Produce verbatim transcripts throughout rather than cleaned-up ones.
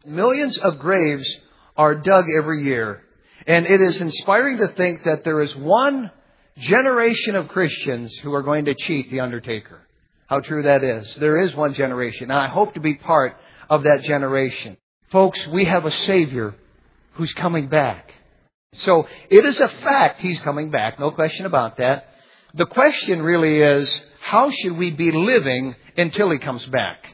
Millions of graves are dug every year. And it is inspiring to think that there is one generation of Christians who are going to cheat the undertaker. How true that is. There is one generation. And I hope to be part of that generation. Folks, we have a Savior who's coming back. So it is a fact He's coming back. No question about that. The question really is, how should we be living until He comes back?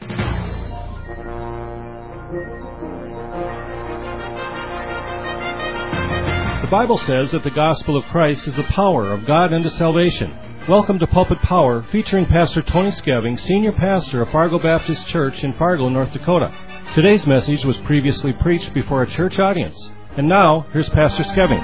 The Bible says that the gospel of Christ is the power of God unto salvation. Welcome to Pulpit Power, featuring Pastor Tony Skeving, Senior Pastor of Fargo Baptist Church in Fargo, North Dakota. Today's message was previously preached before a church audience. And now, here's Pastor Skeving.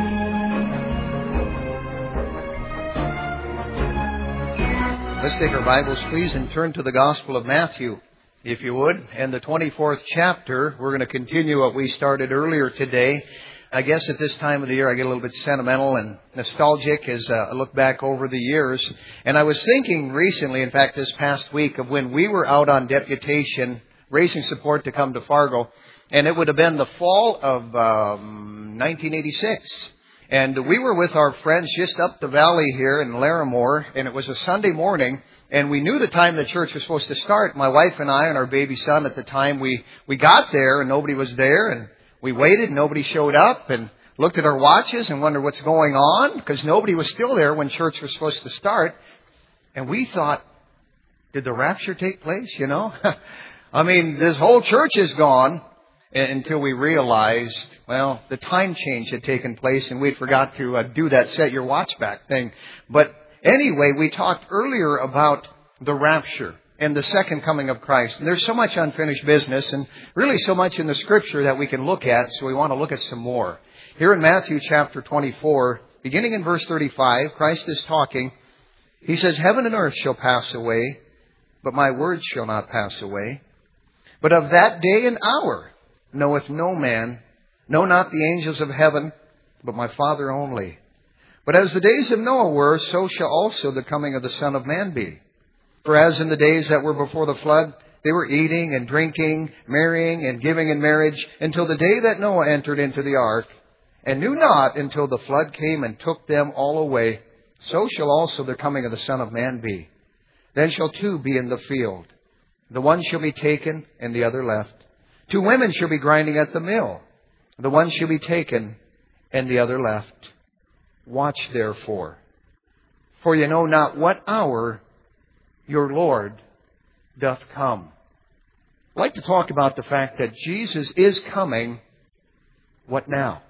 Let's take our Bibles, please, and turn to the Gospel of Matthew, if you would. And the twenty-fourth chapter, we're going to continue what we started earlier today. I guess at this time of the year I get a little bit sentimental and nostalgic as I look back over the years. And I was thinking recently, in fact this past week, of when we were out on deputation raising support to come to Fargo. And it would have been the fall of um, nineteen eighty-six. And we were with our friends just up the valley here in Larimore. And it was a Sunday morning. And we knew the time the church was supposed to start. My wife and I and our baby son at the time, we, we got there and nobody was there. And we waited, nobody showed up, and looked at our watches and wondered what's going on, because nobody was still there when church was supposed to start. And we thought, did the rapture take place, you know? I mean, this whole church is gone, until we realized, well, the time change had taken place, and we'd forgot to uh, do that set your watch back thing. But anyway, we talked earlier about the rapture and the second coming of Christ. And there's so much unfinished business and really so much in the Scripture that we can look at, so we want to look at some more. Here in Matthew chapter twenty-four, beginning in verse thirty-five, Christ is talking. He says, "Heaven and earth shall pass away, but my words shall not pass away. But of that day and hour knoweth no man, no not the angels of heaven, but my Father only. But as the days of Noah were, so shall also the coming of the Son of Man be. For as in the days that were before the flood, they were eating and drinking, marrying and giving in marriage, until the day that Noah entered into the ark, and knew not until the flood came and took them all away, so shall also the coming of the Son of Man be. Then shall two be in the field. The one shall be taken, and the other left. Two women shall be grinding at the mill. The one shall be taken, and the other left. Watch therefore, for you know not what hour your Lord doth come." I'd like to talk about the fact that Jesus is coming. What now?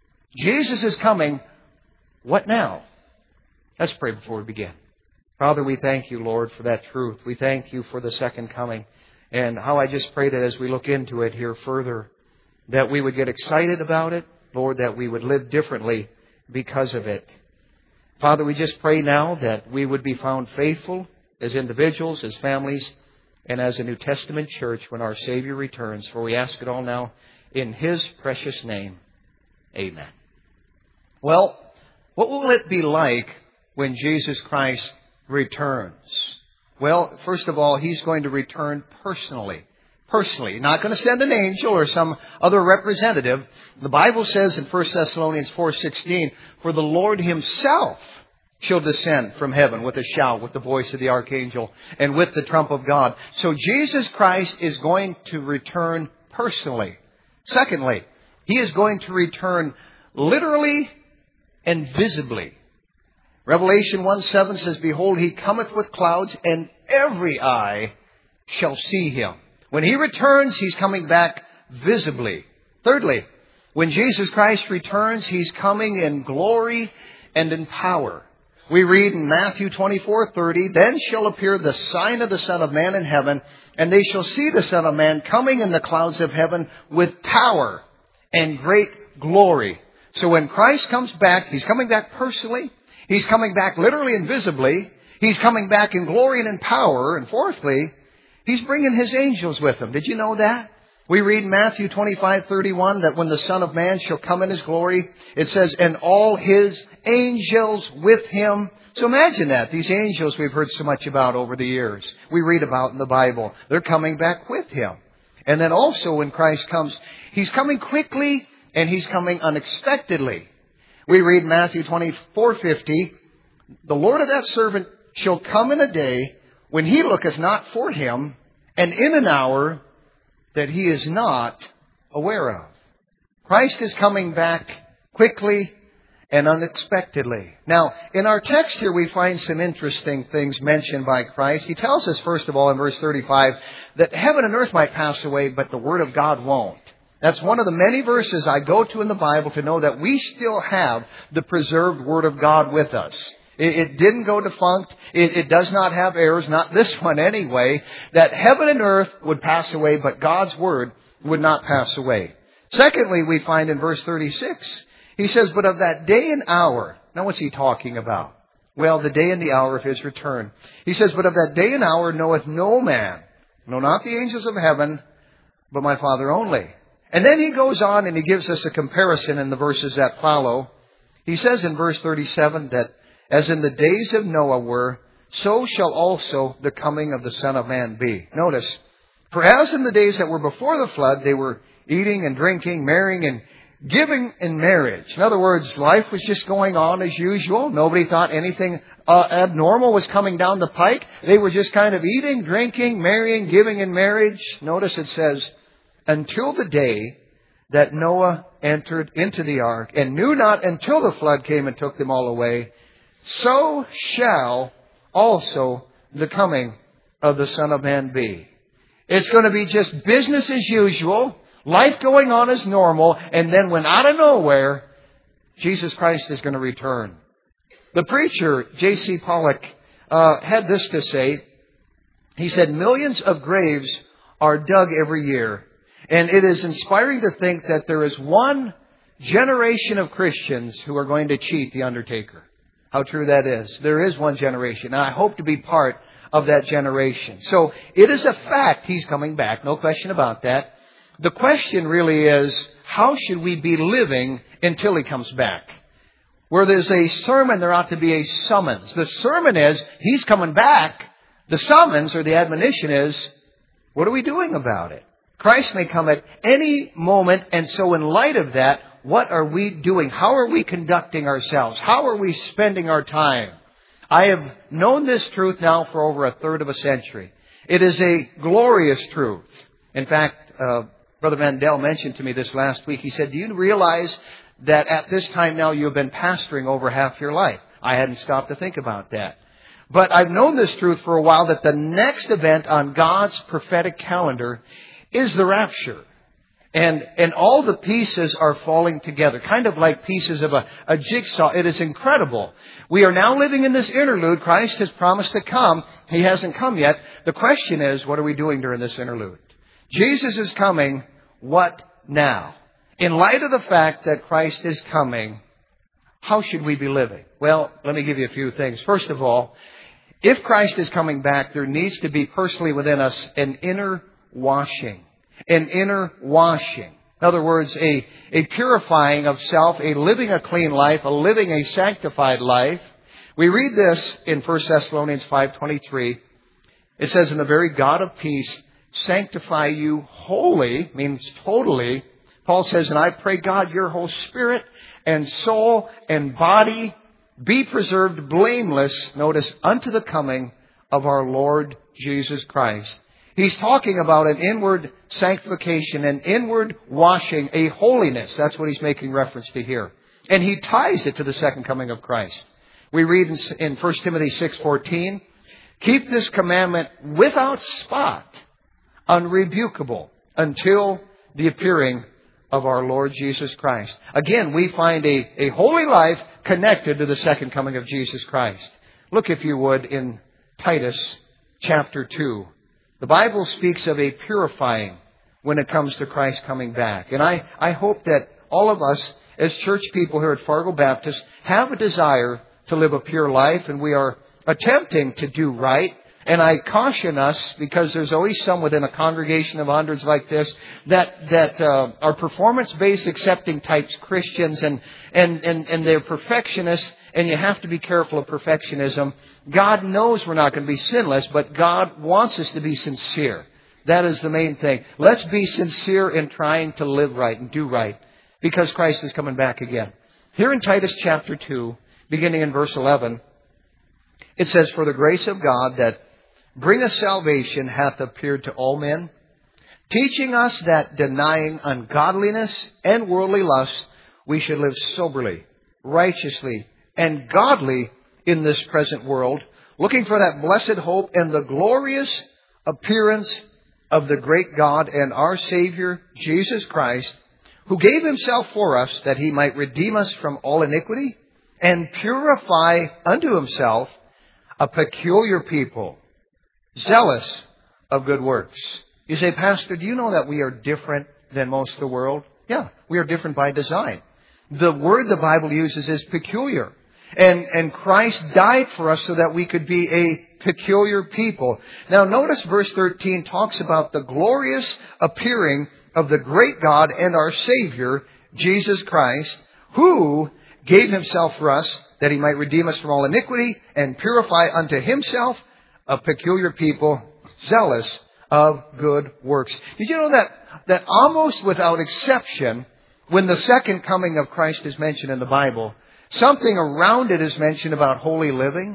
Jesus is coming. What now? Let's pray before we begin. Father, we thank you, Lord, for that truth. We thank you for the second coming. And how I just pray that as we look into it here further, that we would get excited about it. Lord, that we would live differently because of it. Father, we just pray now that we would be found faithful as individuals, as families, and as a New Testament church when our Savior returns. For we ask it all now in His precious name. Amen. Well, what will it be like when Jesus Christ returns? Well, first of all, He's going to return personally. Personally. Not going to send an angel or some other representative. The Bible says in First Thessalonians four sixteen, "For the Lord Himself shall descend from heaven with a shout, with the voice of the archangel, and with the trump of God." So Jesus Christ is going to return personally. Secondly, He is going to return literally and visibly. Revelation one seven says, "Behold, He cometh with clouds, and every eye shall see Him." When He returns, He's coming back visibly. Thirdly, when Jesus Christ returns, He's coming in glory and in power. We read in Matthew twenty-four thirty, "Then shall appear the sign of the Son of Man in heaven, and they shall see the Son of Man coming in the clouds of heaven with power and great glory." So when Christ comes back, He's coming back personally. He's coming back literally and visibly. He's coming back in glory and in power. And fourthly, He's bringing His angels with Him. Did you know that? We read in Matthew twenty-five thirty-one that when the Son of Man shall come in His glory, it says, "and all His angels with Him." So imagine that. These angels we've heard so much about over the years. We read about in the Bible. They're coming back with Him. And then also when Christ comes, He's coming quickly and He's coming unexpectedly. We read Matthew twenty-four fifty, the Lord of that servant shall come in a day when he looketh not for him, and in an hour that he is not aware of. Christ is coming back quickly and unexpectedly. Now, in our text here, we find some interesting things mentioned by Christ. He tells us, first of all, in verse thirty-five, that heaven and earth might pass away, but the Word of God won't. That's one of the many verses I go to in the Bible to know that we still have the preserved Word of God with us. It, it didn't go defunct. It, it does not have errors, not this one anyway, that heaven and earth would pass away, but God's Word would not pass away. Secondly, we find in verse thirty-six, He says, but of that day and hour. Now what's He talking about? Well, the day and the hour of His return. He says, but of that day and hour knoweth no man, no, not the angels of heaven, but my Father only. And then He goes on and He gives us a comparison in the verses that follow. He says in verse thirty-seven that as in the days of Noah were, so shall also the coming of the Son of Man be. Notice, for as in the days that were before the flood, they were eating and drinking, marrying and giving in marriage. In other words, life was just going on as usual. Nobody thought anything uh, abnormal was coming down the pike. They were just kind of eating, drinking, marrying, giving in marriage. Notice it says, until the day that Noah entered into the ark and knew not until the flood came and took them all away, so shall also the coming of the Son of Man be. It's going to be just business as usual, life going on as normal, and then when out of nowhere, Jesus Christ is going to return. The preacher, J C Pollock, uh, had this to say. He said, millions of graves are dug every year. And it is inspiring to think that there is one generation of Christians who are going to cheat the undertaker. How true that is. There is one generation. And I hope to be part of that generation. So it is a fact He's coming back. No question about that. The question really is, how should we be living until He comes back? Where there's a sermon, there ought to be a summons. The sermon is, He's coming back. The summons or the admonition is, what are we doing about it? Christ may come at any moment, and so in light of that, what are we doing? How are we conducting ourselves? How are we spending our time? I have known this truth now for over a third of a century. It is a glorious truth. In fact, uh, Brother Mandel mentioned to me this last week. He said, do you realize that at this time now you have been pastoring over half your life? I hadn't stopped to think about that. But I've known this truth for a while, that the next event on God's prophetic calendar is the rapture. And and all the pieces are falling together, kind of like pieces of a, a jigsaw. It is incredible. We are now living in this interlude. Christ has promised to come. He hasn't come yet. The question is, what are we doing during this interlude? Jesus is coming. What now? In light of the fact that Christ is coming, how should we be living? Well, let me give you a few things. First of all, if Christ is coming back, there needs to be personally within us an inner washing. An inner washing. In other words, a, a purifying of self, a living a clean life, a living a sanctified life. We read this in First Thessalonians five twenty-three. It says, and the very God of peace sanctify you wholly, means totally. Paul says, and I pray God your whole spirit and soul and body be preserved blameless, notice, unto the coming of our Lord Jesus Christ. He's talking about an inward sanctification, an inward washing, a holiness. That's what he's making reference to here. And he ties it to the second coming of Christ. We read in First Timothy six fourteen, keep this commandment without spot, unrebukable, until the appearing of our Lord Jesus Christ. Again, we find a, a holy life connected to the second coming of Jesus Christ. Look, if you would, in Titus chapter two. The Bible speaks of a purifying when it comes to Christ coming back. And I, I hope that all of us as church people here at Fargo Baptist have a desire to live a pure life, and we are attempting to do right. And I caution us, because there's always some within a congregation of hundreds like this that that uh, are performance-based accepting types Christians, and, and, and, and they're perfectionists, and you have to be careful of perfectionism. God knows we're not going to be sinless, but God wants us to be sincere. That is the main thing. Let's be sincere in trying to live right and do right, because Christ is coming back again. Here in Titus chapter two, beginning in verse eleven, it says, "For the grace of God that bringeth salvation hath appeared to all men, teaching us that denying ungodliness and worldly lust, we should live soberly, righteously, and godly in this present world, looking for that blessed hope and the glorious appearance of the great God and our Savior, Jesus Christ, who gave himself for us that he might redeem us from all iniquity and purify unto himself a peculiar people, zealous of good works." You say, "Pastor, do you know that we are different than most of the world?" Yeah, we are different by design. The word the Bible uses is peculiar. And, and Christ died for us so that we could be a peculiar people. Now notice verse thirteen talks about the glorious appearing of the great God and our Savior, Jesus Christ, who gave himself for us that he might redeem us from all iniquity and purify unto himself a peculiar people, zealous of good works. Did you know that, that almost without exception, when the second coming of Christ is mentioned in the Bible, something around it is mentioned about holy living?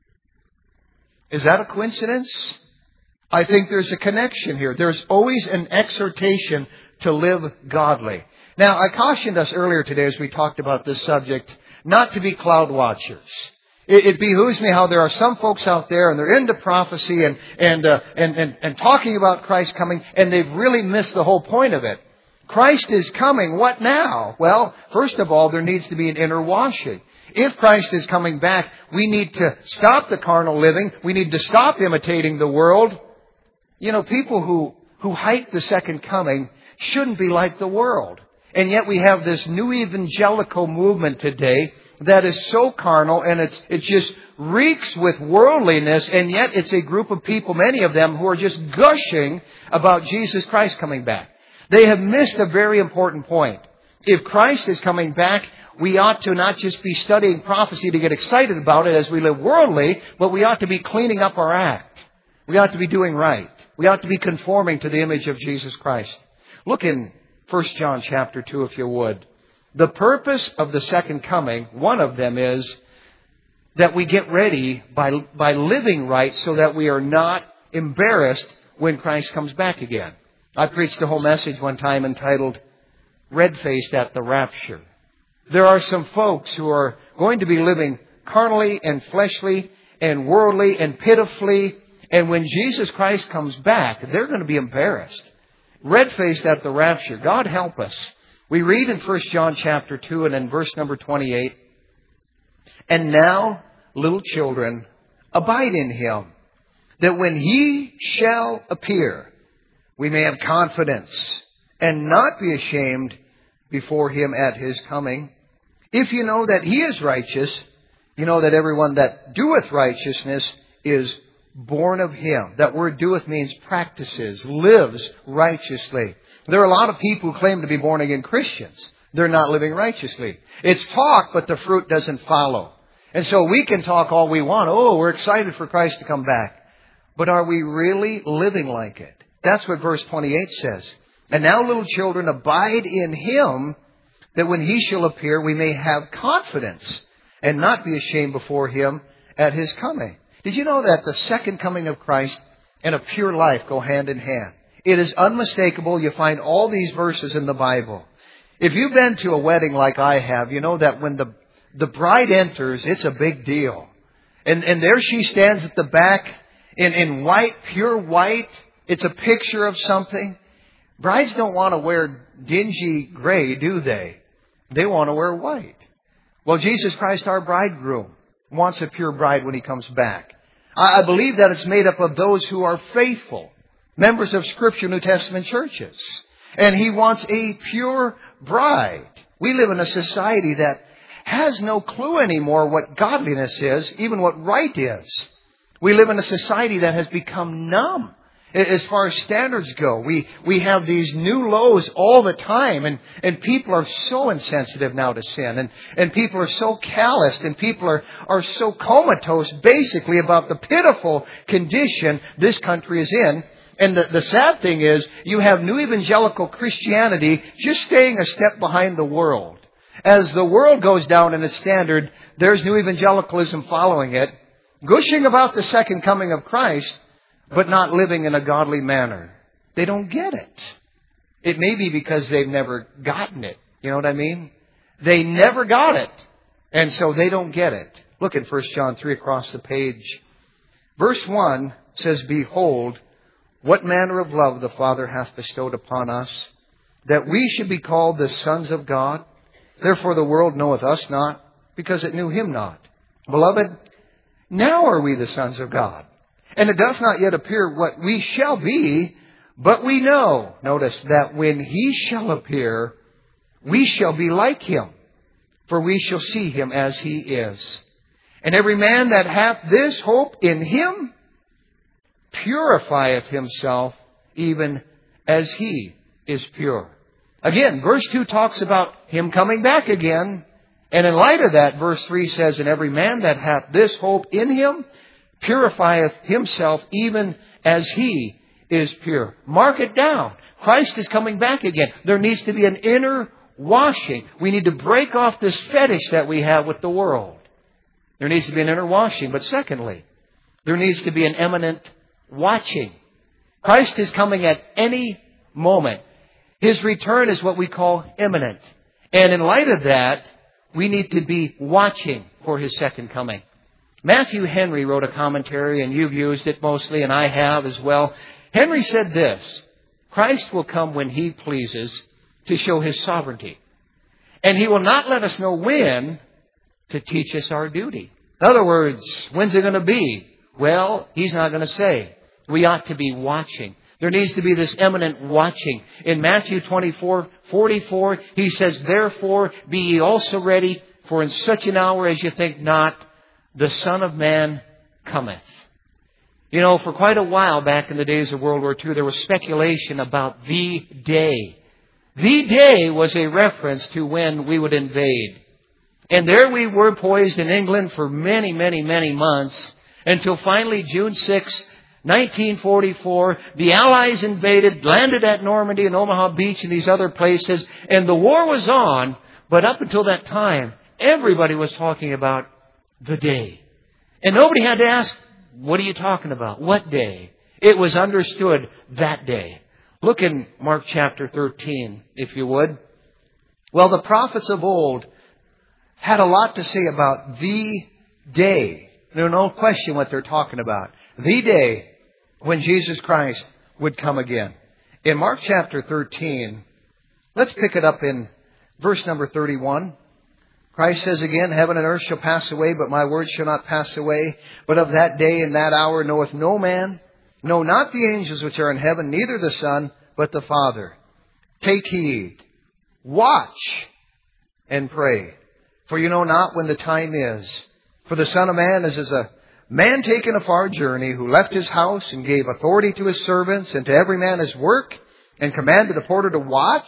Is that a coincidence? I think there's a connection here. There's always an exhortation to live godly. Now, I cautioned us earlier today as we talked about this subject not to be cloud watchers. It, it behooves me how there are some folks out there and they're into prophecy and, and, uh, and, and, and talking about Christ coming, and they've really missed the whole point of it. Christ is coming. What now? Well, first of all, there needs to be an inner washing. If Christ is coming back, we need to stop the carnal living. We need to stop imitating the world. You know, people who, who hype the second coming shouldn't be like the world. And yet we have this new evangelical movement today that is so carnal, and it's, it just reeks with worldliness, and yet it's a group of people, many of them, who are just gushing about Jesus Christ coming back. They have missed a very important point. If Christ is coming back, we ought to not just be studying prophecy to get excited about it as we live worldly, but we ought to be cleaning up our act. We ought to be doing right. We ought to be conforming to the image of Jesus Christ. Look in First John chapter two, if you would. The purpose of the second coming, one of them is that we get ready by, by living right so that we are not embarrassed when Christ comes back again. I preached a whole message one time entitled, "Red-Faced at the Rapture." There are some folks who are going to be living carnally and fleshly and worldly and pitifully, and when Jesus Christ comes back, they're going to be embarrassed. Red-faced at the rapture. God help us. We read in First John chapter two and in verse number twenty-eight, "And now, little children, abide in him, that when he shall appear, we may have confidence and not be ashamed before him at his coming. If you know that he is righteous, you know that everyone that doeth righteousness is born of him." That word doeth means practices, lives righteously. There are a lot of people who claim to be born again Christians. They're not living righteously. It's talk, but the fruit doesn't follow. And so we can talk all we want. Oh, we're excited for Christ to come back. But are we really living like it? That's what verse twenty-eight says. "And now, little children, abide in him, that when he shall appear, we may have confidence and not be ashamed before him at his coming." Did you know that the second coming of Christ and a pure life go hand in hand? It is unmistakable. You find all these verses in the Bible. If you've been to a wedding like I have, you know that when the, the bride enters, it's a big deal. And, and there she stands at the back in, in white, pure white. It's a picture of something. Brides don't want to wear dingy gray, do they? They want to wear white. Well, Jesus Christ, our bridegroom, wants a pure bride when he comes back. I believe that it's made up of those who are faithful, members of Scripture, New Testament churches. And he wants a pure bride. We live in a society that has no clue anymore what godliness is, even what right is. We live in a society that has become numb as far as standards go. We we have these new lows all the time, and, and people are so insensitive now to sin, and, and people are so calloused, and people are, are so comatose basically about the pitiful condition this country is in. And the, the sad thing is, you have new evangelical Christianity just staying a step behind the world. As the world goes down in its standard, there's new evangelicalism following it, gushing about the second coming of Christ, but not living in a godly manner. They don't get it. It may be because they've never gotten it. You know what I mean? They never got it. And so they don't get it. Look at First John three across the page. Verse one says, Behold, what manner of love the Father hath bestowed upon us, that we should be called the sons of God. Therefore the world knoweth us not, because it knew Him not. Beloved, now are we the sons of God. And it does not yet appear what we shall be, but we know, notice, that when He shall appear, we shall be like Him, for we shall see Him as He is. And every man that hath this hope in Him purifieth himself, even as He is pure. Again, verse two talks about Him coming back again. And in light of that, verse three says, And every man that hath this hope in Him purifieth himself, even as He is pure. Mark it down. Christ is coming back again. There needs to be an inner washing. We need to break off this fetish that we have with the world. There needs to be an inner washing. But secondly, there needs to be an imminent watching. Christ is coming at any moment. His return is what we call imminent. And in light of that, we need to be watching for His second coming. Matthew Henry wrote a commentary, and you've used it mostly, and I have as well. Henry said this, Christ will come when He pleases to show His sovereignty. And He will not let us know when to teach us our duty. In other words, when's it going to be? Well, He's not going to say. We ought to be watching. There needs to be this eminent watching. In Matthew twenty-four forty-four, He says, Therefore be ye also ready, for in such an hour as you think not, the Son of Man cometh. You know, for quite a while back in the days of World War Two, there was speculation about the day. The day was a reference to when we would invade. And there we were poised in England for many, many, many months, until finally June sixth, nineteen forty-four, the Allies invaded, landed at Normandy and Omaha Beach and these other places, and the war was on. But up until that time, everybody was talking about the day. And nobody had to ask, what are you talking about? What day? It was understood that day. Look in Mark chapter thirteen, if you would. Well, the prophets of old had a lot to say about the day. There's no question what they're talking about. The day when Jesus Christ would come again. In Mark chapter thirteen, let's pick it up in verse number thirty-one. Christ says again, Heaven and earth shall pass away, but my words shall not pass away. But of that day and that hour knoweth no man, no, not the angels which are in heaven, neither the Son, but the Father. Take heed, watch, and pray. For you know not when the time is. For the Son of Man is as a man taken a far journey, who left his house and gave authority to his servants, and to every man his work, and commanded the porter to watch.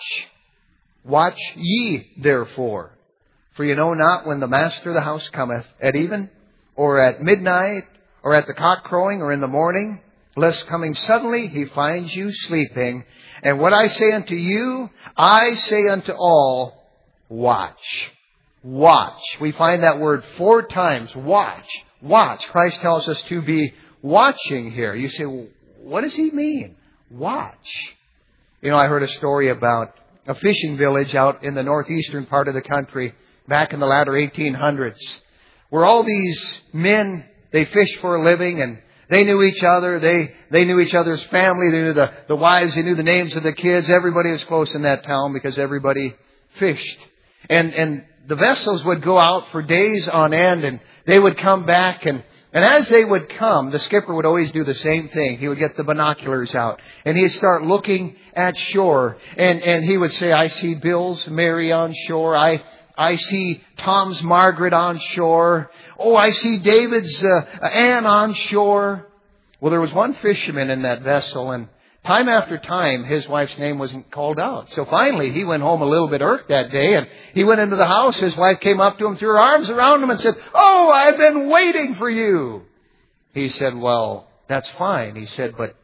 Watch ye therefore. For you know not when the master of the house cometh, at even, or at midnight, or at the cock crowing, or in the morning, lest coming suddenly He finds you sleeping. And what I say unto you, I say unto all, watch. Watch. We find that word four times. Watch. Watch. Christ tells us to be watching here. You say, well, what does He mean? Watch. You know, I heard a story about a fishing village out in the northeastern part of the country back in the latter eighteen hundreds, where all these men, they fished for a living, and they knew each other. They they knew each other's family. They knew the, the wives. They knew the names of the kids. Everybody was close in that town because everybody fished. And and the vessels would go out for days on end, and they would come back. And, and as they would come, the skipper would always do the same thing. He would get the binoculars out, and he'd start looking at shore. And, and he would say, I see Bill's Mary on shore. I I see Tom's Margaret on shore. Oh, I see David's uh, Anne on shore. Well, there was one fisherman in that vessel, and time after time, his wife's name wasn't called out. So finally, he went home a little bit irked that day, and he went into the house. His wife came up to him, threw her arms around him, and said, Oh, I've been waiting for you. He said, Well, that's fine. He said, But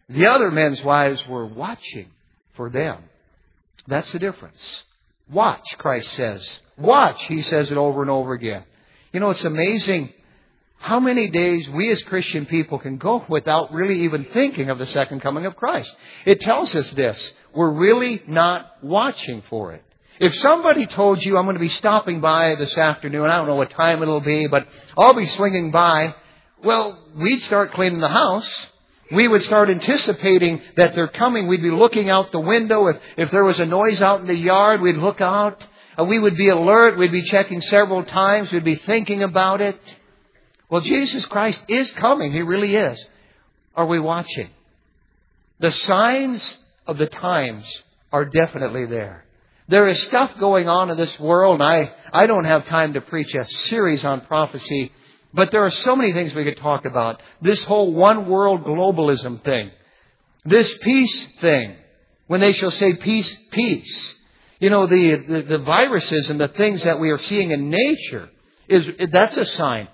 The other men's wives were watching for them. That's the difference. Watch, Christ says. Watch, He says it over and over again. You know, it's amazing how many days we as Christian people can go without really even thinking of the second coming of Christ. It tells us this. We're really not watching for it. If somebody told you, I'm going to be stopping by this afternoon, I don't know what time it'll be, but I'll be swinging by, well, we'd start cleaning the house. We would start anticipating that they're coming. We'd be looking out the window. If, if there was a noise out in the yard, we'd look out. Uh, we would be alert. We'd be checking several times. We'd be thinking about it. Well, Jesus Christ is coming. He really is. Are we watching? The signs of the times are definitely there. There is stuff going on in this world, and I, I don't have time to preach a series on prophecy, but there are so many things we could talk about. This whole one world globalism thing. This peace thing. When they shall say peace, peace. You know, the, the, the viruses and the things that we are seeing in nature, is that's a sign.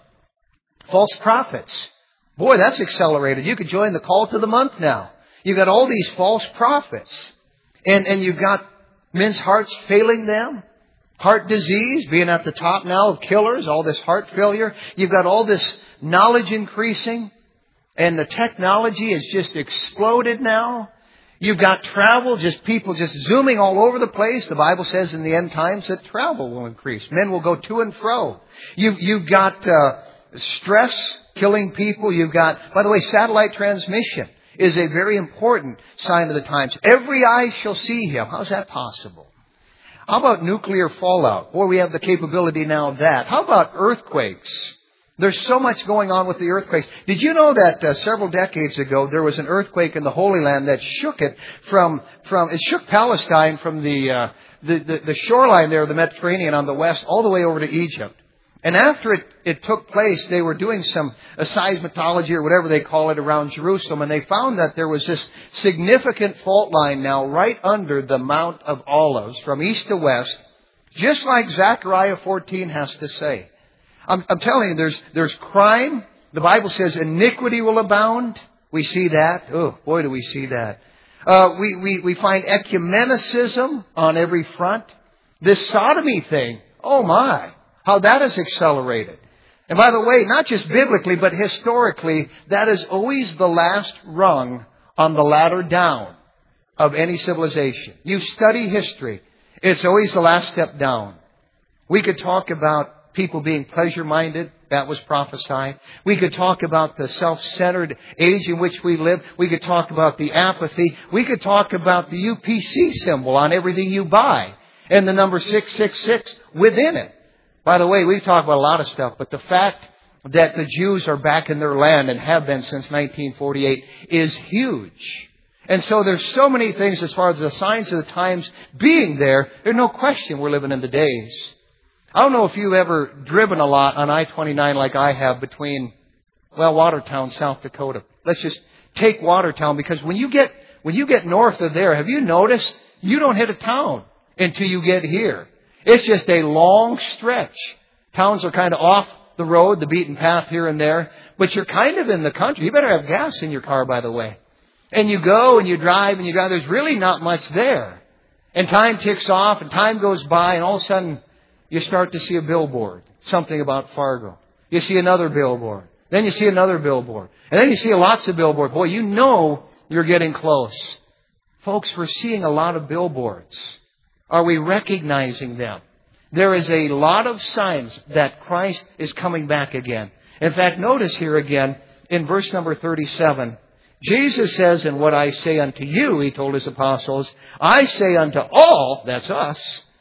False prophets. Boy, that's accelerated. You could join the cult of the month now. You've got all these false prophets. And, and you've got men's hearts failing them. Heart disease being at the top now of killers. All this heart failure. You've got all this knowledge increasing. And the technology has just exploded now. You've got travel, just people just zooming all over the place. The Bible says in the end times that travel will increase. Men will go to and fro. You've, you've got uh, stress killing people. You've got, by the way, satellite transmission is a very important sign of the times. Every eye shall see Him. How's that possible? How about nuclear fallout? Boy, we have the capability now of that. How about earthquakes? There's so much going on with the earthquakes. Did you know that uh, several decades ago there was an earthquake in the Holy Land that shook it from, from it shook Palestine from the, uh, the, the, the shoreline there of the Mediterranean on the west all the way over to Egypt. And after it, it took place, they were doing some a seismology or whatever they call it around Jerusalem, and they found that there was this significant fault line now right under the Mount of Olives from east to west, just like Zechariah fourteen has to say. I'm, I'm telling you, there's there's crime. The Bible says iniquity will abound. We see that. Oh, boy, do we see that. Uh, we, we, we find ecumenicism on every front. This sodomy thing, oh my, how that has accelerated. And by the way, not just biblically, but historically, that is always the last rung on the ladder down of any civilization. You study history, it's always the last step down. We could talk about people being pleasure-minded. That was prophesied. We could talk about the self-centered age in which we live. We could talk about the apathy. We could talk about the U P C symbol on everything you buy and the number six six six within it. By the way, we've talked about a lot of stuff, but the fact that the Jews are back in their land and have been since nineteen forty-eight is huge. And so there's so many things as far as the signs of the times being there. There's no question we're living in the days. I don't know if you've ever driven a lot on I twenty-nine like I have between, well, Watertown, South Dakota. Let's just take Watertown, because when you get when you get north of there, have you noticed you don't hit a town until you get here? It's just a long stretch. Towns are kind of off the road, the beaten path here and there, but you're kind of in the country. You better have gas in your car, by the way. And you go and you drive and you drive. There's really not much there. And time ticks off and time goes by, and all of a sudden you start to see a billboard, something about Fargo. You see another billboard. Then you see another billboard. And then you see lots of billboards. Boy, you know you're getting close. Folks, we're seeing a lot of billboards. Are we recognizing them? There is a lot of signs that Christ is coming back again. In fact, notice here again in verse number thirty-seven, Jesus says, "And what I say unto you," He told His apostles, "I say unto all," that's us,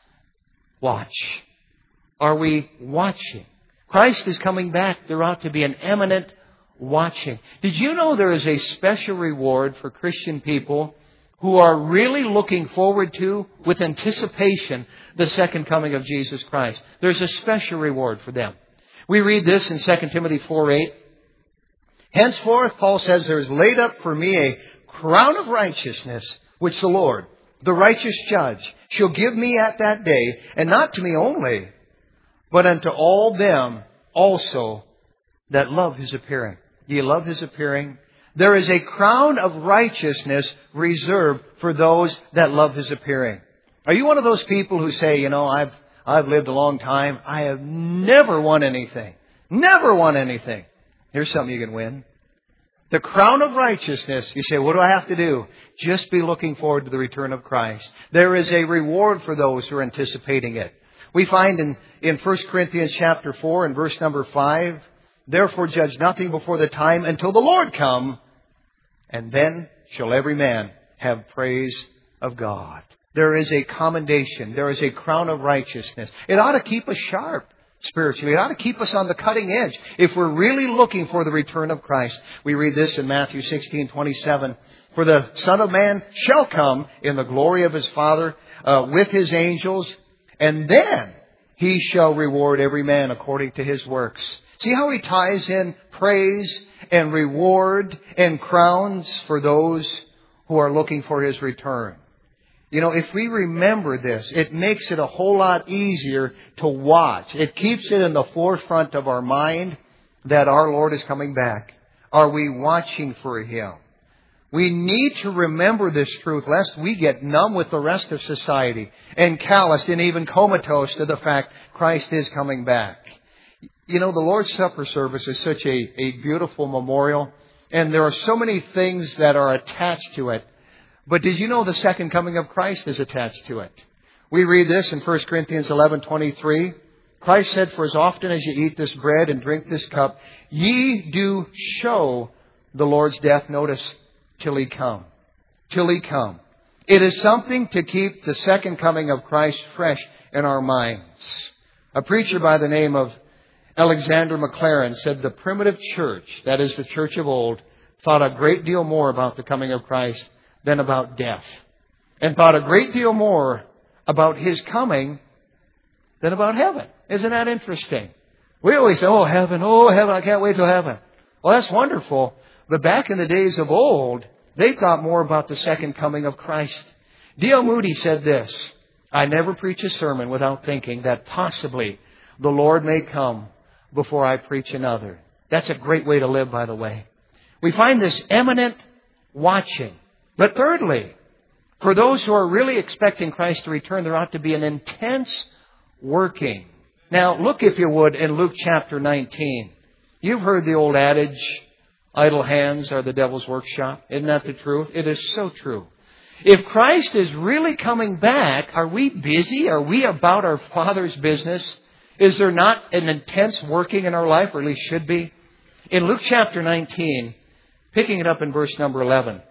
watch. Are we watching? Christ is coming back. There ought to be an eminent watching. Did you know there is a special reward for Christian people who are really looking forward to, with anticipation, the second coming of Jesus Christ? There's a special reward for them. We read this in Second Timothy four eight. "Henceforth," Paul says, "there is laid up for me a crown of righteousness, which the Lord, the righteous judge, shall give me at that day, and not to me only, but unto all them also that love His appearing." Do you love His appearing? There is a crown of righteousness reserved for those that love His appearing. Are you one of those people who say, you know, I've, I've lived a long time. I have never won anything. Never won anything. Here's something you can win. The crown of righteousness. You say, what do I have to do? Just be looking forward to the return of Christ. There is a reward for those who are anticipating it. We find in, in First Corinthians chapter four and verse number five, therefore judge nothing before the time until the Lord come, and then shall every man have praise of God. There is a commendation. There is a crown of righteousness. It ought to keep us sharp spiritually. It ought to keep us on the cutting edge if we're really looking for the return of Christ. We read this in Matthew sixteen twenty-seven. For the Son of Man shall come in the glory of His Father uh, with His angels, and then He shall reward every man according to his works. See how He ties in praise and reward and crowns for those who are looking for His return. You know, if we remember this, it makes it a whole lot easier to watch. It keeps it in the forefront of our mind that our Lord is coming back. Are we watching for Him? We need to remember this truth lest we get numb with the rest of society and calloused and even comatose to the fact Christ is coming back. You know, the Lord's Supper service is such a, a beautiful memorial, and there are so many things that are attached to it. But did you know the second coming of Christ is attached to it? We read this in First Corinthians eleven twenty-three. Christ said, for as often as you eat this bread and drink this cup, ye do show the Lord's death, notice, till He come. Till He come. It is something to keep the second coming of Christ fresh in our minds. A preacher by the name of Alexander McLaren said the primitive church, that is the church of old, thought a great deal more about the coming of Christ than about death. And thought a great deal more about His coming than about heaven. Isn't that interesting? We always say, oh, heaven, oh, heaven, I can't wait till heaven. Well, that's wonderful. But back in the days of old, they thought more about the second coming of Christ. D L Moody said this, I never preach a sermon without thinking that possibly the Lord may come before I preach another. That's a great way to live, by the way. We find this eminent watching. But thirdly, for those who are really expecting Christ to return, there ought to be an intense working. Now, look, if you would, in Luke chapter nineteen. You've heard the old adage, idle hands are the devil's workshop. Isn't that the truth? It is so true. If Christ is really coming back, are we busy? Are we about our Father's business? Is there not an intense working in our life, or at least should be? In Luke chapter nineteen, picking it up in verse number eleven,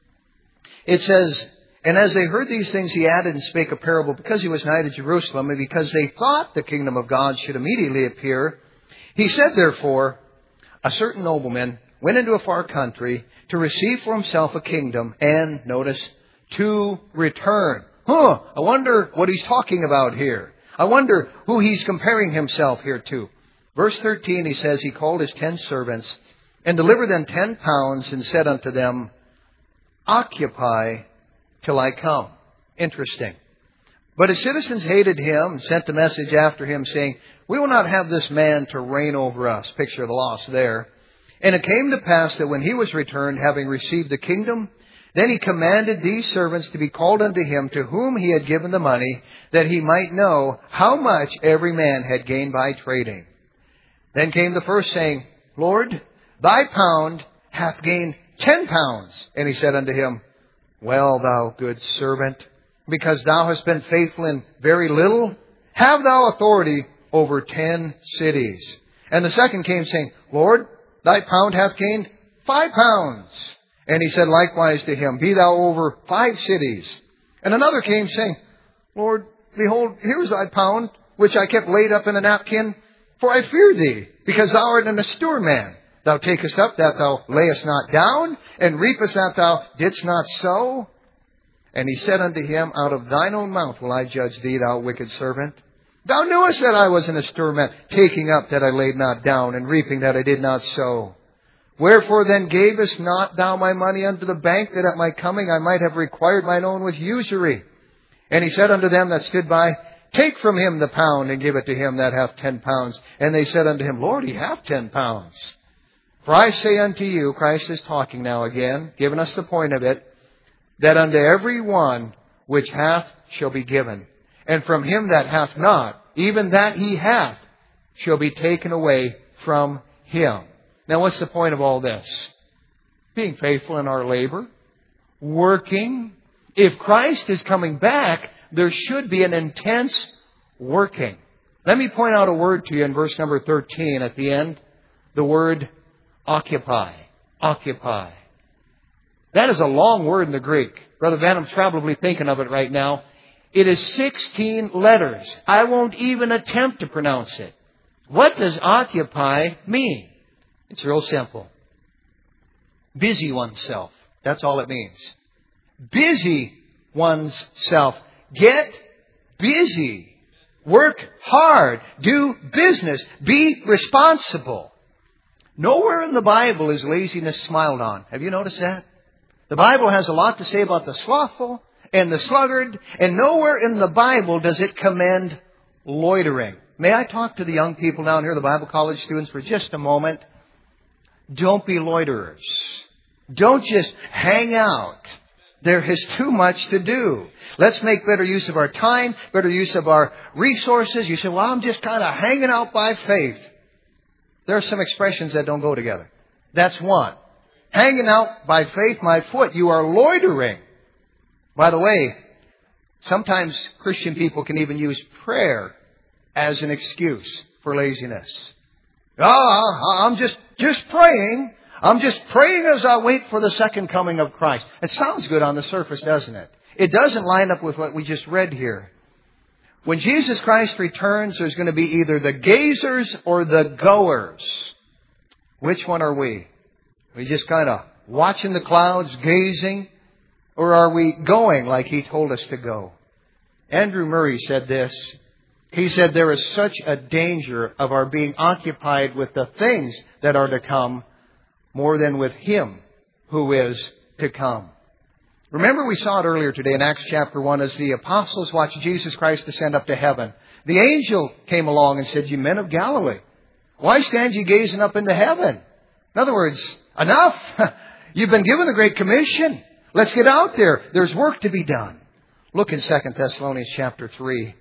it says, and as they heard these things, He added and spake a parable, because He was nigh to Jerusalem, and because they thought the kingdom of God should immediately appear. He said, therefore, a certain nobleman went into a far country to receive for himself a kingdom, and, notice, to return. Huh, I wonder what he's talking about here. I wonder who he's comparing himself here to. Verse thirteen, he says, he called his ten servants, and delivered them ten pounds, and said unto them, occupy till I come. Interesting. But his citizens hated him, and sent a message after him, saying, we will not have this man to reign over us. Picture the loss there. And it came to pass that when he was returned, having received the kingdom, then he commanded these servants to be called unto him, to whom he had given the money, that he might know how much every man had gained by trading. Then came the first, saying, Lord, thy pound hath gained ten pounds. And he said unto him, well, thou good servant, because thou hast been faithful in very little, have thou authority over ten cities. And the second came, saying, Lord, thy pound hath gained five pounds. And he said likewise to him, be thou over five cities. And another came, saying, Lord, behold, here is thy pound, which I kept laid up in a napkin, for I fear thee, because thou art an austere man. Thou takest up that thou layest not down, and reapest that thou didst not sow. And he said unto him, out of thine own mouth will I judge thee, thou wicked servant. Thou knewest that I was an austere man, taking up that I laid not down, and reaping that I did not sow. Wherefore then gavest not thou my money unto the bank, that at my coming I might have required mine own with usury? And he said unto them that stood by, take from him the pound, and give it to him that hath ten pounds. And they said unto him, Lord, he hath ten pounds. For I say unto you," Christ is talking now again, giving us the point of it, "that unto every one which hath shall be given, and from him that hath not, even that he hath, shall be taken away from him." Now what's the point of all this? Being faithful in our labor, working. If Christ is coming back, there should be an intense working. Let me point out a word to you in verse number thirteen at the end. The word occupy. Occupy. That is a long word in the Greek. Brother Vanham's probably thinking of it right now. It is sixteen letters. I won't even attempt to pronounce it. What does occupy mean? It's real simple. Busy oneself. That's all it means. Busy oneself. Get busy. Work hard. Do business. Be responsible. Nowhere in the Bible is laziness smiled on. Have you noticed that? The Bible has a lot to say about the slothful and the sluggard, and nowhere in the Bible does it commend loitering. May I talk to the young people down here, the Bible college students, for just a moment? Don't be loiterers. Don't just hang out. There is too much to do. Let's make better use of our time, better use of our resources. You say, well, I'm just kind of hanging out by faith. There are some expressions that don't go together. That's one. Hanging out by faith, my foot. You are loitering. By the way, sometimes Christian people can even use prayer as an excuse for laziness. Oh, I'm just, just praying. I'm just praying as I wait for the second coming of Christ. It sounds good on the surface, doesn't it? It doesn't line up with what we just read here. When Jesus Christ returns, there's going to be either the gazers or the goers. Which one are we? Are we just kind of watching the clouds, gazing? Or are we going like He told us to go? Andrew Murray said this. He said there is such a danger of our being occupied with the things that are to come more than with Him who is to come. Remember, we saw it earlier today in Acts chapter one as the apostles watched Jesus Christ ascend up to heaven. The angel came along and said, "You men of Galilee, why stand you gazing up into heaven?" In other words, enough. You've been given the Great Commission. Let's get out there. There's work to be done. Look in Second Thessalonians chapter three.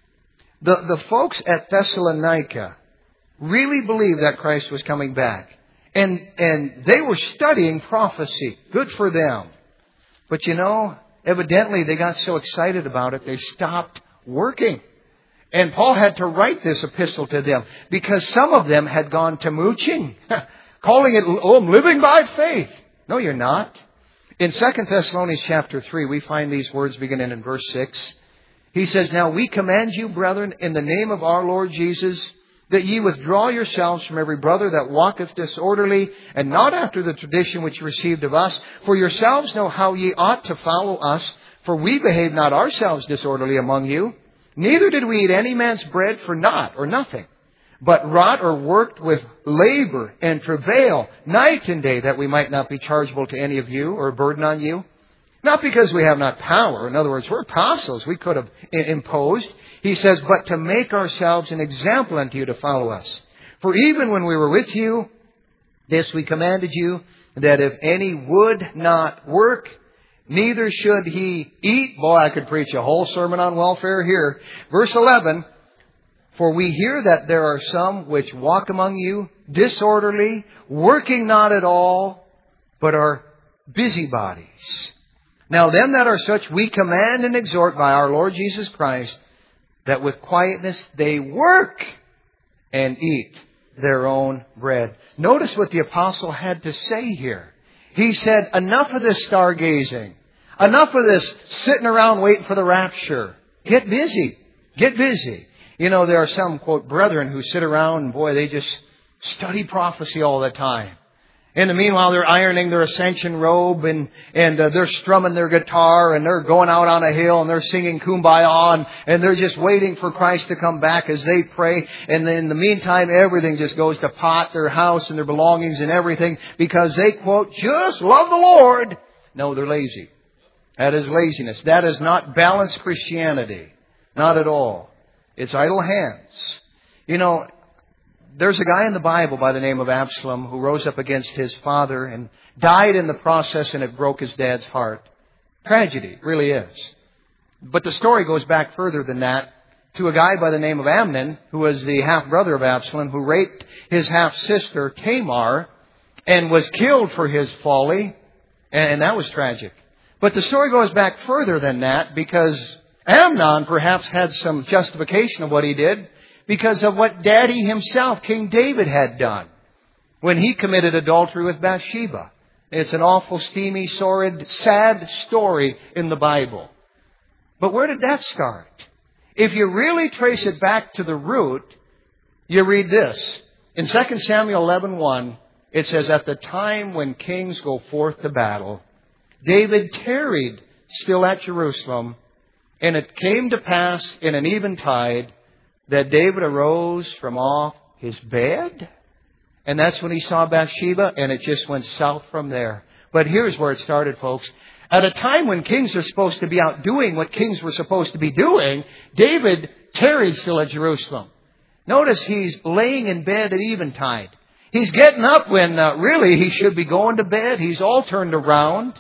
The, the folks at Thessalonica really believed that Christ was coming back. And, and they were studying prophecy. Good for them. But you know, evidently they got so excited about it, they stopped working. And Paul had to write this epistle to them because some of them had gone to mooching, calling it, "Oh, I'm living by faith." No, you're not. In Second Thessalonians chapter three, we find these words beginning in verse six. He says, "Now we command you, brethren, in the name of our Lord Jesus, that ye withdraw yourselves from every brother that walketh disorderly, and not after the tradition which ye received of us. For yourselves know how ye ought to follow us. For we behaved not ourselves disorderly among you. Neither did we eat any man's bread for naught or nothing, but wrought or worked with labor and travail night and day, that we might not be chargeable to any of you or a burden on you. Not because we have not power." In other words, we're apostles. We could have imposed. He says, "But to make ourselves an example unto you to follow us. For even when we were with you, this we commanded you, that if any would not work, neither should he eat." Boy, I could preach a whole sermon on welfare here. Verse eleven, "For we hear that there are some which walk among you disorderly, working not at all, but are busybodies. Now them that are such we command and exhort by our Lord Jesus Christ, that with quietness they work and eat their own bread." Notice what the apostle had to say here. He said, enough of this stargazing. Enough of this sitting around waiting for the rapture. Get busy. Get busy. You know, there are some, quote, brethren who sit around and, boy, they just study prophecy all the time. In the meanwhile, they're ironing their ascension robe and, and uh, they're strumming their guitar and they're going out on a hill and they're singing Kumbaya and, and they're just waiting for Christ to come back as they pray. And in the meantime, everything just goes to pot, their house and their belongings and everything, because they, quote, just love the Lord. No, they're lazy. That is laziness. That is not balanced Christianity. Not at all. It's idle hands. You know, there's a guy in the Bible by the name of Absalom who rose up against his father and died in the process, and it broke his dad's heart. Tragedy, really is. But the story goes back further than that to a guy by the name of Amnon, who was the half-brother of Absalom, who raped his half-sister Tamar and was killed for his folly, and that was tragic. But the story goes back further than that because Amnon perhaps had some justification of what he did because of what Daddy himself, King David, had done when he committed adultery with Bathsheba. It's an awful, steamy, sordid, sad story in the Bible. But where did that start? If you really trace it back to the root, you read this. In Second Samuel eleven one, it says, "At the time when kings go forth to battle, David tarried still at Jerusalem, and it came to pass in an eventide that David arose from off his bed." And that's when he saw Bathsheba, and it just went south from there. But here's where it started, folks. At a time when kings are supposed to be out doing what kings were supposed to be doing, David tarried still at Jerusalem. Notice he's laying in bed at eventide. He's getting up when uh, really he should be going to bed. He's all turned around.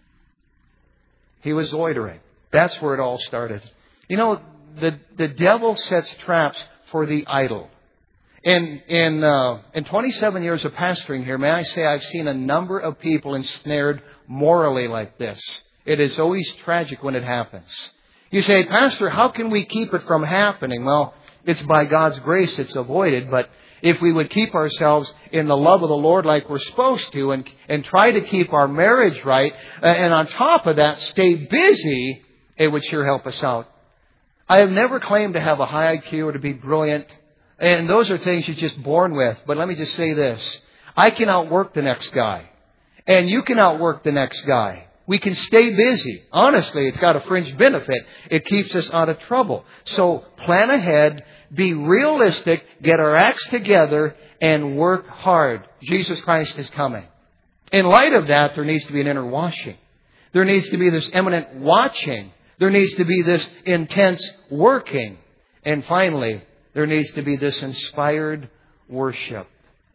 He was loitering. That's where it all started. You know, the, the devil sets traps for the idle. In in uh, in twenty-seven years of pastoring here, may I say I've seen a number of people ensnared morally like this. It is always tragic when it happens. You say, "Pastor, how can we keep it from happening?" Well, it's by God's grace it's avoided, but if we would keep ourselves in the love of the Lord like we're supposed to and, and try to keep our marriage right, and on top of that, stay busy, it would sure help us out. I have never claimed to have a high I Q or to be brilliant. And those are things you're just born with. But let me just say this. I can outwork the next guy. And you can outwork the next guy. We can stay busy. Honestly, it's got a fringe benefit. It keeps us out of trouble. So plan ahead, be realistic, get our acts together, and work hard. Jesus Christ is coming. In light of that, there needs to be an inner washing. There needs to be this eminent watching. There needs to be this intense working. And finally, there needs to be this inspired worship.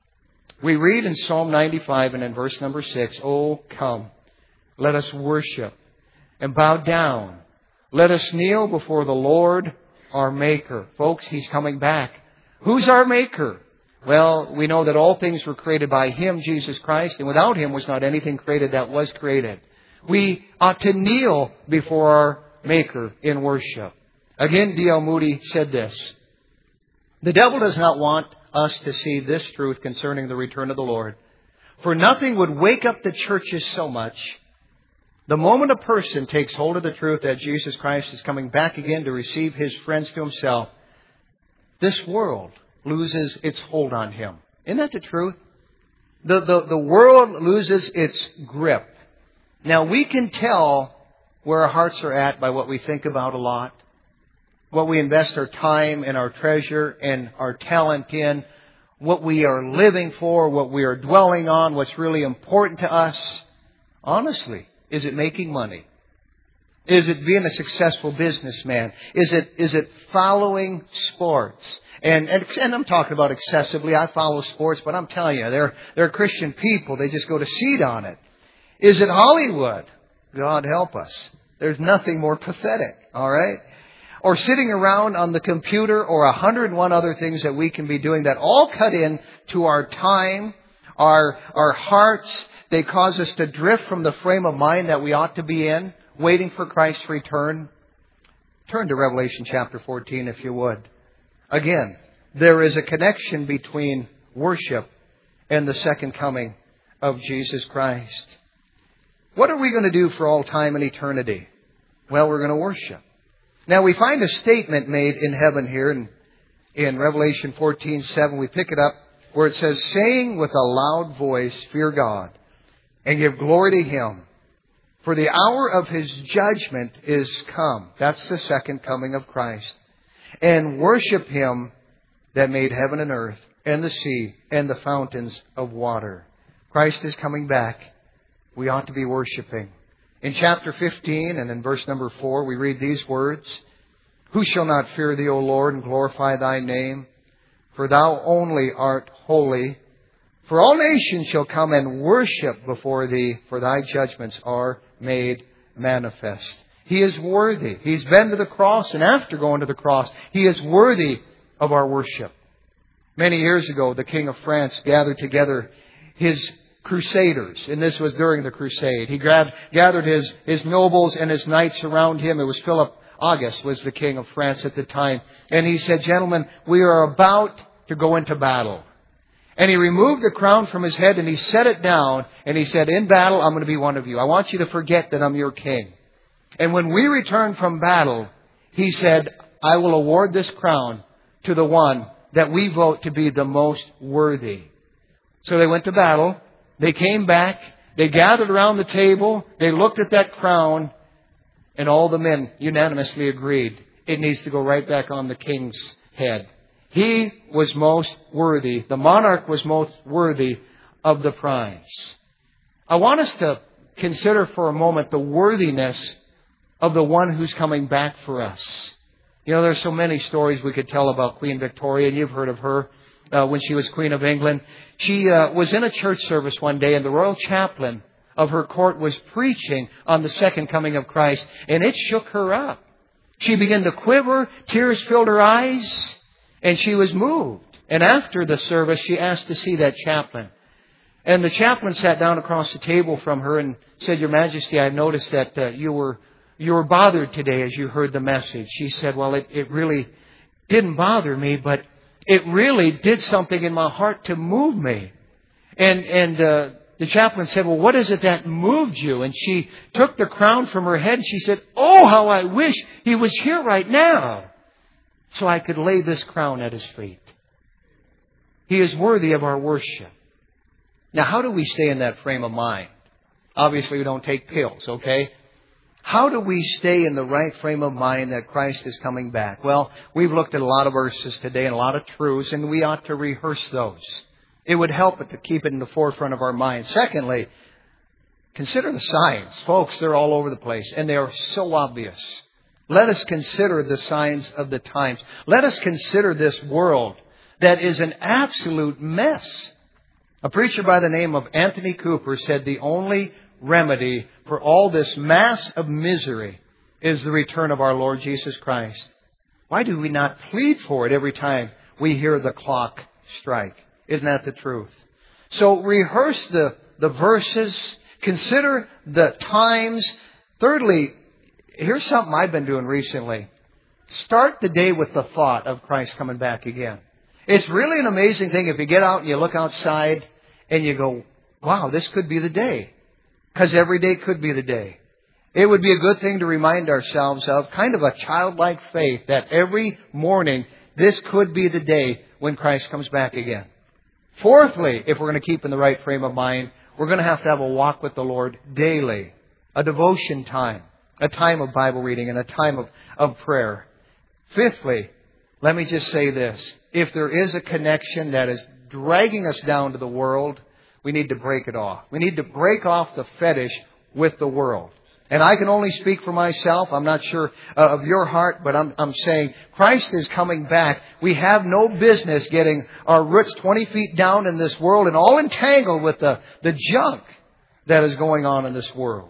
We read in Psalm ninety-five and in verse number six, "Oh, come, let us worship and bow down. Let us kneel before the Lord our Maker." Folks, He's coming back. Who's our Maker? Well, we know that all things were created by Him, Jesus Christ, and without Him was not anything created that was created. We ought to kneel before our Maker in worship. Again, D L Moody said this. The devil does not want us to see this truth concerning the return of the Lord. For nothing would wake up the churches so much. The moment a person takes hold of the truth that Jesus Christ is coming back again to receive His friends to Himself, this world loses its hold on him. Isn't that the truth? The, the, the world loses its grip. Now, we can tell where our hearts are at by what we think about a lot, what we invest our time and our treasure and our talent in, what we are living for, what we are dwelling on, what's really important to us. Honestly, is it making money? Is it being a successful businessman? Is it is it following sports? And, and and I'm talking about excessively. I follow sports, but I'm telling you, they're they're Christian people. They just go to seed on it. Is it Hollywood? God help us. There's nothing more pathetic. All right. Or sitting around on the computer, or a hundred and one other things that we can be doing that all cut in to our time, our our hearts. They cause us to drift from the frame of mind that we ought to be in, waiting for Christ's return. Turn to Revelation chapter fourteen, if you would. Again, there is a connection between worship and the second coming of Jesus Christ. What are we going to do for all time and eternity? Well, we're going to worship. Now, we find a statement made in heaven here in, in Revelation fourteen seven. We pick it up where it says, saying with a loud voice, fear God and give glory to Him. For the hour of His judgment is come. That's the second coming of Christ. And worship Him that made heaven and earth and the sea and the fountains of water. Christ is coming back. We ought to be worshiping. In chapter fifteen and in verse number four, we read these words. Who shall not fear Thee, O Lord, and glorify Thy name? For thou only art holy. For all nations shall come and worship before thee, for thy judgments are made manifest. He is worthy. He's been to the cross, and after going to the cross, He is worthy of our worship. Many years ago, the King of France gathered together his crusaders, and this was during the crusade. He grabbed, gathered his, his nobles and his knights around him. It was Philip Auguste was the King of France at the time. And he said, gentlemen, we are about to go into battle. And he removed the crown from his head and he set it down. And he said, in battle, I'm going to be one of you. I want you to forget that I'm your king. And when we return from battle, he said, I will award this crown to the one that we vote to be the most worthy. So they went to battle. They came back. They gathered around the table. They looked at that crown. And all the men unanimously agreed it needs to go right back on the king's head. He was most worthy. The monarch was most worthy of the prize. I want us to consider for a moment the worthiness of the one who's coming back for us. You know, there's so many stories we could tell about Queen Victoria, and you've heard of her uh, when she was Queen of England. She uh, was in a church service one day, and the royal chaplain of her court was preaching on the second coming of Christ, and it shook her up. She began to quiver, tears filled her eyes, and she was moved. And after the service, she asked to see that chaplain. And the chaplain sat down across the table from her and said, Your Majesty, I've noticed that uh, you were you were bothered today as you heard the message. She said, well, it, it really didn't bother me, but it really did something in my heart to move me. And and uh, the chaplain said, well, what is it that moved you? And she took the crown from her head and she said, oh, how I wish he was here right now so I could lay this crown at his feet. He is worthy of our worship. Now, how do we stay in that frame of mind? Obviously, we don't take pills, okay? How do we stay in the right frame of mind that Christ is coming back? Well, we've looked at a lot of verses today and a lot of truths, and we ought to rehearse those. It would help it to keep it in the forefront of our minds. Secondly, consider the signs. Folks, they're all over the place, and they are so obvious. Let us consider the signs of the times. Let us consider this world that is an absolute mess. A preacher by the name of Anthony Cooper said the only remedy for all this mass of misery is the return of our Lord Jesus Christ. Why do we not plead for it every time we hear the clock strike? Isn't that the truth? So rehearse the, the verses. Consider the times. Thirdly, here's something I've been doing recently. Start the day with the thought of Christ coming back again. It's really an amazing thing if you get out and you look outside and you go, wow, this could be the day. Because every day could be the day. It would be a good thing to remind ourselves of, kind of a childlike faith, that every morning this could be the day when Christ comes back again. Fourthly, if we're going to keep in the right frame of mind, we're going to have to have a walk with the Lord daily. A devotion time. A time of Bible reading and a time of, of prayer. Fifthly, let me just say this. If there is a connection that is dragging us down to the world, we need to break it off. We need to break off the fetish with the world. And I can only speak for myself. I'm not sure uh, of your heart, but I'm, I'm saying Christ is coming back. We have no business getting our roots twenty feet down in this world and all entangled with the, the junk that is going on in this world.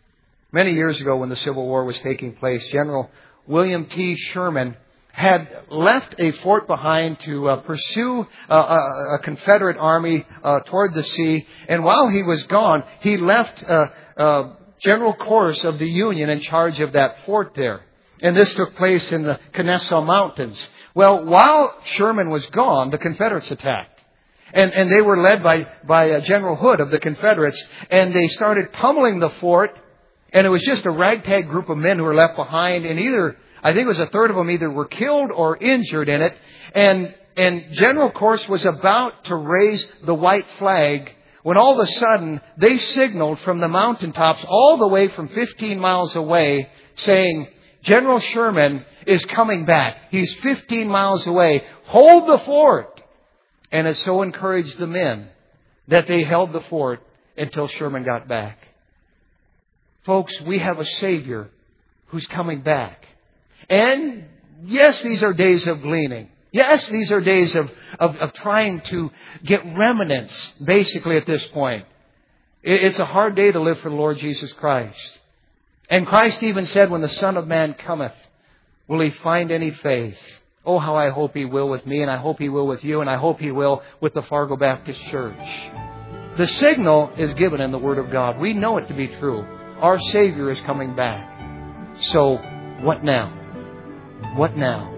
Many years ago when the Civil War was taking place, General William T. Sherman had left a fort behind to uh, pursue uh, a, a Confederate army uh, toward the sea. And while he was gone, he left uh, uh, General Corse of the Union in charge of that fort there. And this took place in the Kennesaw Mountains. Well, while Sherman was gone, the Confederates attacked. And, and they were led by, by uh, General Hood of the Confederates. And they started pummeling the fort. And it was just a ragtag group of men who were left behind. And either, I think it was a third of them either were killed or injured in it. And, and General Corse was about to raise the white flag when all of a sudden they signaled from the mountaintops all the way from fifteen miles away saying, General Sherman is coming back. He's fifteen miles away. Hold the fort. And it so encouraged the men that they held the fort until Sherman got back. Folks, we have a Savior who's coming back. And yes, these are days of gleaning. Yes, these are days of, of, of trying to get remnants, basically, at this point. It's a hard day to live for the Lord Jesus Christ. And Christ even said, when the Son of Man cometh, will He find any faith? Oh, how I hope He will with me, and I hope He will with you, and I hope He will with the Fargo Baptist Church. The signal is given in the Word of God. We know it to be true. Our Savior is coming back. So, what now? What now?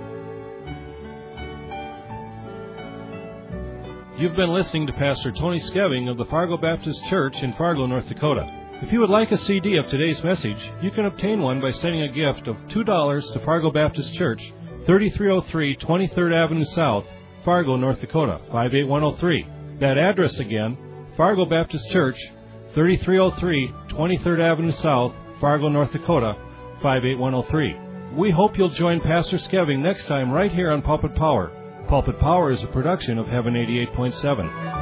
You've been listening to Pastor Tony Skeving of the Fargo Baptist Church in Fargo, North Dakota. If you would like a C D of today's message, you can obtain one by sending a gift of two dollars to Fargo Baptist Church, thirty-three oh three twenty-third Avenue South, Fargo, North Dakota, five eight one oh three. That address again, Fargo Baptist Church, thirty-three oh three twenty-third Avenue South, Fargo, North Dakota, five eight one oh three. We hope you'll join Pastor Skeving next time right here on Pulpit Power. Pulpit Power is a production of Heaven eighty-eight point seven.